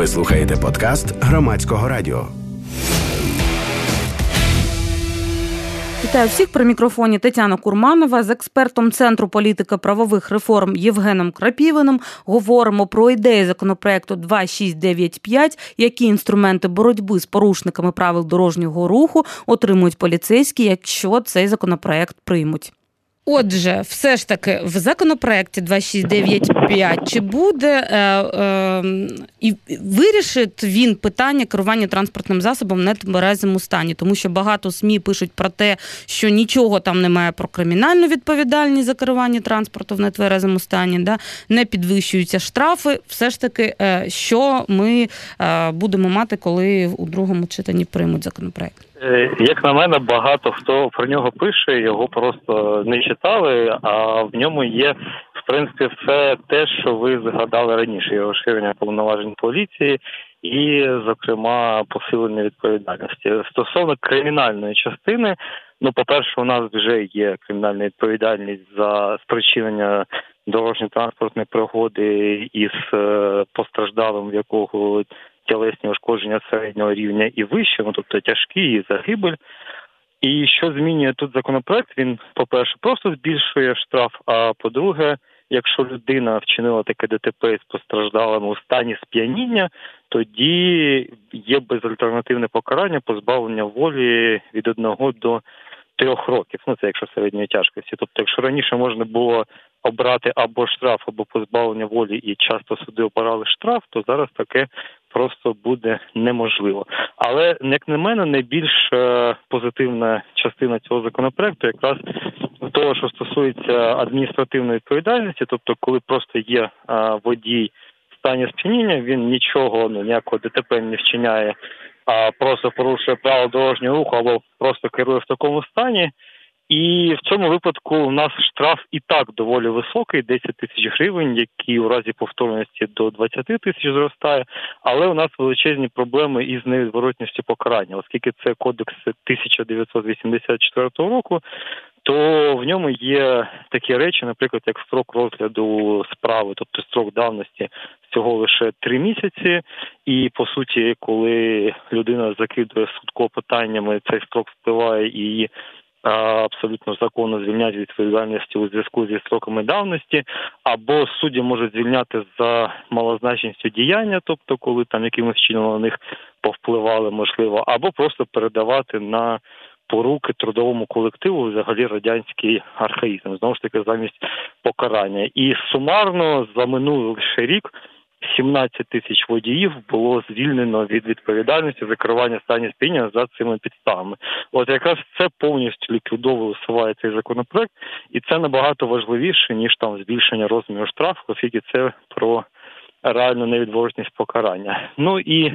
Ви слухаєте подкаст Громадського радіо. Вітаю всіх, при мікрофоні Тетяна Курманова. З експертом Центру політики правових реформ Євгеном Крапівиним говоримо про ідеї законопроекту 2695, які інструменти боротьби з порушниками правил дорожнього руху отримують поліцейські, якщо цей законопроект приймуть. Отже, все ж таки, в законопроекті 2695 чи буде і вирішить він питання керування транспортним засобом в нетверезому стані? Тому що багато СМІ пишуть про те, що нічого там немає про кримінальну відповідальність за керування транспорту в нетверезому стані, да? Не підвищуються штрафи. Все ж таки, що ми будемо мати, коли у другому читанні приймуть законопроект? Як на мене, багато хто про нього пише, його просто не читали, а в ньому є, в принципі, все те, що ви згадали раніше, і розширення повноважень поліції і, зокрема, посилення відповідальності. Стосовно кримінальної частини, по-перше, у нас вже є кримінальна відповідальність за спричинення дорожньо-транспортної пригоди із постраждалим, в якого тілесні ушкодження середнього рівня і вище, тобто тяжкі і загибель. І що змінює тут законопроект? Він, по-перше, просто збільшує штраф, а по-друге, якщо людина вчинила таке ДТП з постраждалим у стані сп'яніння, тоді є безальтернативне покарання позбавлення волі від 1 до 3 років. Це якщо середньої тяжкості. Тобто, якщо раніше можна було обрати або штраф, або позбавлення волі, і часто суди обирали штраф, то зараз таке просто буде неможливо. Але, як на мене, найбільш позитивна частина цього законопроекту якраз того, що стосується адміністративної відповідальності, тобто коли просто є водій в стані сп'яніння, він нічого, ніякого ДТП не вчиняє, а просто порушує правила дорожнього руху або просто керує в такому стані. І в цьому випадку у нас штраф і так доволі високий, 10 тисяч гривень, який у разі повторності до 20 тисяч зростає, але у нас величезні проблеми із невідворотністю покарання, оскільки це кодекс 1984 року, то в ньому є такі речі, наприклад, як строк розгляду справи, тобто строк давності всього лише 3 місяці, і, по суті, коли людина закидує суд клопотаннями, цей строк спливає і її абсолютно законно звільнять від відповідальності у зв'язку зі строками давності, або судді можуть звільняти за малозначністю діяння, тобто коли там якимось чином на них повпливали, можливо, або просто передавати на поруки трудовому колективу, взагалі радянський архаїзм, знову ж таки, замість покарання. І сумарно за минулий лише рік 17 тисяч водіїв було звільнено від відповідальності за керування в стані сп'яніння за цими підставами. От якраз це повністю ліквідовує, усуває цей законопроект, і це набагато важливіше, ніж там збільшення розміру штрафу, оскільки це про реальну невідворотність покарання. І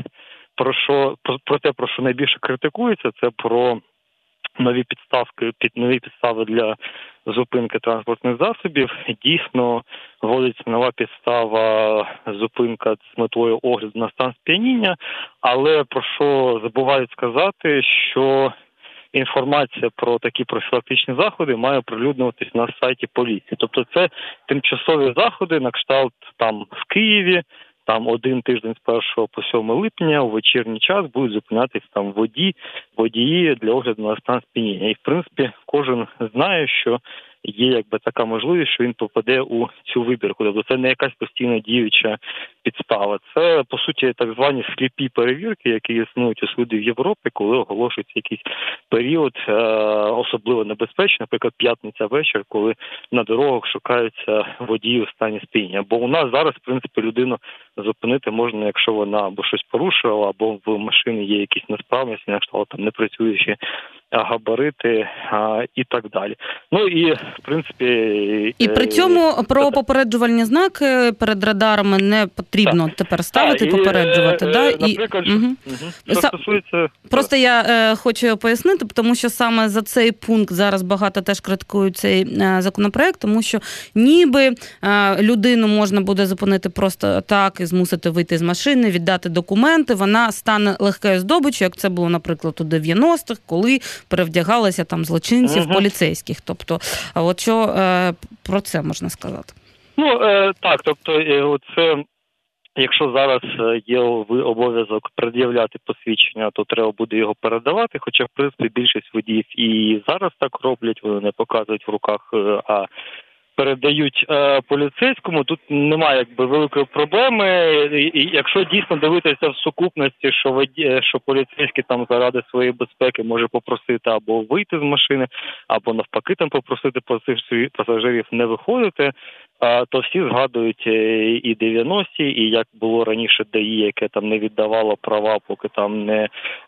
про те, про що найбільше критикується, це про нові підстави для зупинки транспортних засобів. Дійсно, вводиться нова підстава зупинка з метою огляду на стан сп'яніння, але про що забувають сказати, що інформація про такі профілактичні заходи має оприлюднюватись на сайті поліції. Тобто це тимчасові заходи на кшталт там в Києві, там 1 тиждень з 1 по 7 липня у вечірній час будуть зупинятись там водії для огляду на стан сп'яніння. І, в принципі, кожен знає, що є така можливість, що він попаде у цю вибірку. Тобто це не якась постійно діюча підстава. Це, по суті, так звані сліпі перевірки, які існують у судів Європи, коли оголошується якийсь період особливо небезпечний, наприклад, п'ятниця вечір, коли на дорогах шукаються водії у стані сп'яніння. Бо у нас зараз, в принципі, людину зупинити можна, якщо вона або щось порушила, або в машині є якісь несправності, якщо там не працюючі габарити і так далі. І, в принципі... І при цьому про попереджувальні знаки перед радарами не потрібно тепер ставити, попереджувати. Наприклад, що стосується... Просто я хочу пояснити, тому що саме за цей пункт зараз багато теж критикують цей законопроект, тому що ніби людину можна буде зупинити просто так і змусити вийти з машини, віддати документи, вона стане легкою здобиччю, як це було, наприклад, у 90-х, коли перевдягалися там злочинців поліцейських. Тобто, от що про це можна сказати? Так, тобто це Якщо зараз є обов'язок пред'являти посвідчення, то треба буде його передавати, хоча, в принципі, більшість водіїв і зараз так роблять, вони не показують в руках, а передають поліцейському. Тут немає великої проблеми. І якщо дійсно дивитися в сукупності, що поліцейський там заради своєї безпеки може попросити або вийти з машини, або навпаки там попросити пасажирів не виходити, то всі згадують і 90-ті, і як було раніше ДАІ, яке там не віддавало права, поки там не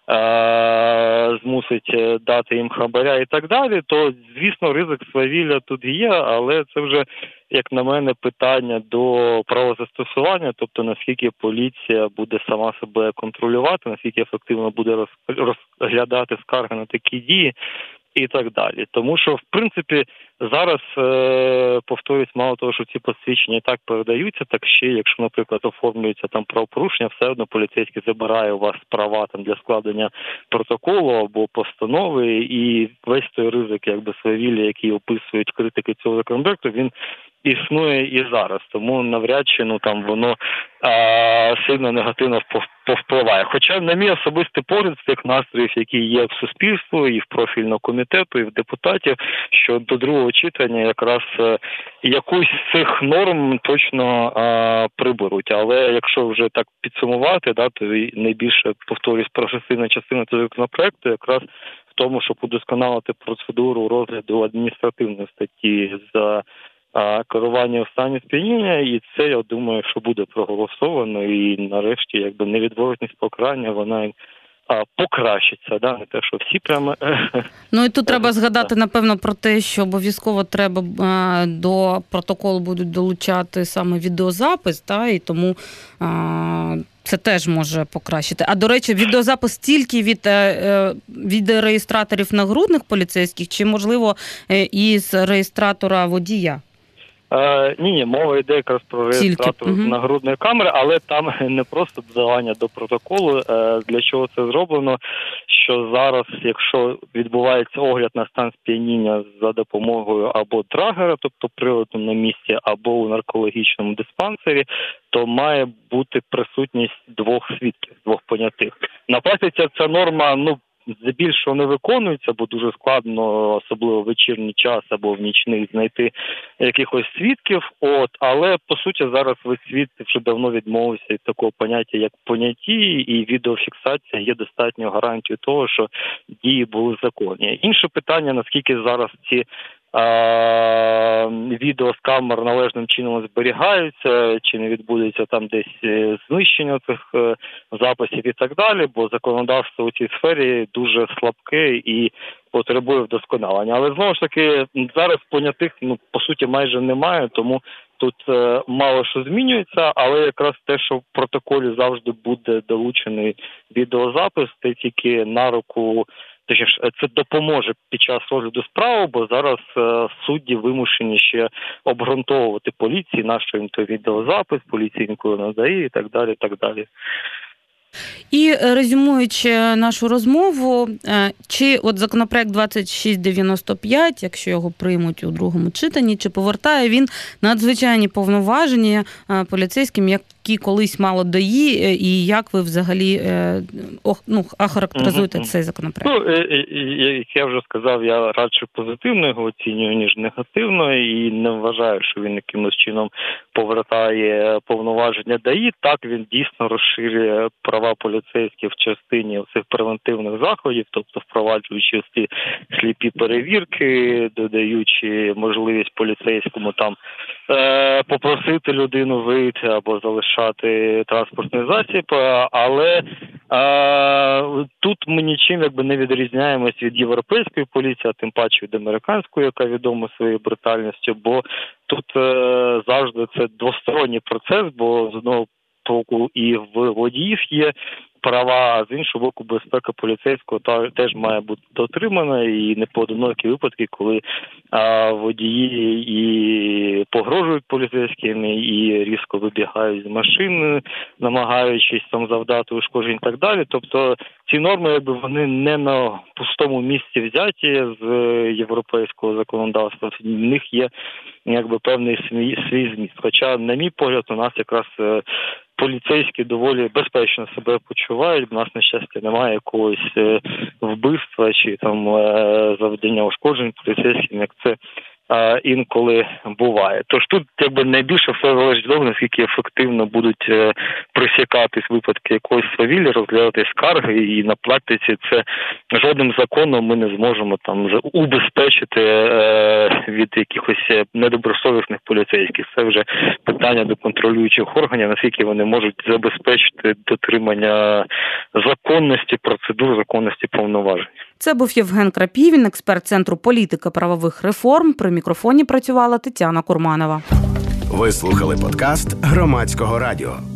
змусить дати їм хабаря і так далі, то, звісно, ризик свавілля тут є, але це вже, як на мене, питання до правозастосування, тобто наскільки поліція буде сама себе контролювати, наскільки ефективно буде розглядати скарги на такі дії і так далі. Тому що, в принципі, зараз, повторюсь, мало того, що ці посвідчення і так передаються, так ще, якщо, наприклад, оформлюється там правопорушення, все одно поліцейський забирає у вас права там для складення протоколу або постанови, і весь той ризик, свавілля, який описують критики цього законопроекту, він існує і зараз, тому навряд чи воно сильно негативно повпливає. Хоча, на мій особистий погляд, з тих настроїв, які є в суспільстві, і в профільного комітету, і в депутатів, що до другого читання якраз якусь з цих норм точно приберуть. Але якщо вже так підсумувати, то найбільше, повторюсь, прогресивна частина цього законопроекту якраз в тому, щоб удосконалити процедуру розгляду адміністративної статті за керування в стані сп'яніння, і це, я думаю, що буде проголосовано, і нарешті невідворотність покарання, вона покращиться, не те, що всі прямо... Ну і тут треба згадати, напевно, про те, що обов'язково треба до протоколу будуть долучати саме відеозапис, і тому це теж може покращити. А, до речі, відеозапис тільки від відеореєстраторів нагрудних поліцейських, чи, можливо, і з реєстратора водія? Ні, мова йде якраз про реєстратор нагрудної камери, але там не просто додавання до протоколу. Для чого це зроблено? Що зараз, якщо відбувається огляд на стан сп'яніння за допомогою або драгера, тобто приладу на місці, або у наркологічному диспансері, то має бути присутність двох свідків, двох понятих. На практиці ця норма, здебільшого не виконується, бо дуже складно, особливо в вечірній час або в нічний, знайти якихось свідків. Але, по суті, зараз весь світ вже давно відмовився від такого поняття, як поняті, і відеофіксація є достатньою гарантією того, що дії були законні. Інше питання, наскільки зараз ці відео з камер належним чином зберігаються, чи не відбудеться там десь знищення цих записів і так далі, бо законодавство у цій сфері дуже слабке і потребує вдосконалення. Але, знову ж таки, зараз понятих, по суті, майже немає, тому тут мало що змінюється, але якраз те, що в протоколі завжди буде долучений відеозапис, це тільки на руку. Це допоможе під час розгляду справи, бо зараз судді вимушені ще обґрунтовувати поліції, на що їм той відеозапис, поліції ніколи не дає і так далі, і так далі. І резюмуючи нашу розмову, чи законопроект 2695, якщо його приймуть у другому читанні, чи повертає він надзвичайні повноваження поліцейським, які колись мало ДАІ, і як ви взагалі охарактеризуєте цей законопроект? Як я вже сказав, я радше позитивно його оцінюю, ніж негативно, і не вважаю, що він якимось чином повертає повноваження ДАІ. Так, він дійсно розширює права поліцейських в частині цих превентивних заходів, тобто впроваджуючи ці сліпі перевірки, додаючи можливість поліцейському там попросити людину вийти або залишати транспортний засіб, але тут ми нічим не відрізняємось від європейської поліції, а тим паче від американської, яка відома своєю брутальністю, бо тут завжди це двосторонній процес, бо з одного боку і в водіїв є права, а з іншого боку, безпека поліцейського теж має бути дотримана, і непоодинокі випадки, коли водії і погрожують поліцейським, і різко вибігають з машин, намагаючись там завдати ушкоджень і так далі. Тобто ці норми, вони не на пустому місці взяті з європейського законодавства. В них є певний свій зміст. Хоча, на мій погляд, у нас якраз поліцейські доволі безпечно себе почувають. У нас, на щастя, немає якогось вбивства чи там завдання ушкоджень поліцейським, як це інколи буває. Тож тут найбільше все залежить від того, наскільки ефективно будуть присікатись випадки якоїсь свавілля, розглядати скарги, і на практиці це жодним законом ми не зможемо там убезпечити від якихось недобросовісних поліцейських. Це вже питання до контролюючих органів, наскільки вони можуть забезпечити дотримання законності процедур, законності повноважень. Це був Євген Крапівін, експерт Центру політики правових реформ. При мікрофоні працювала Тетяна Курманова. Ви слухали подкаст Громадського радіо.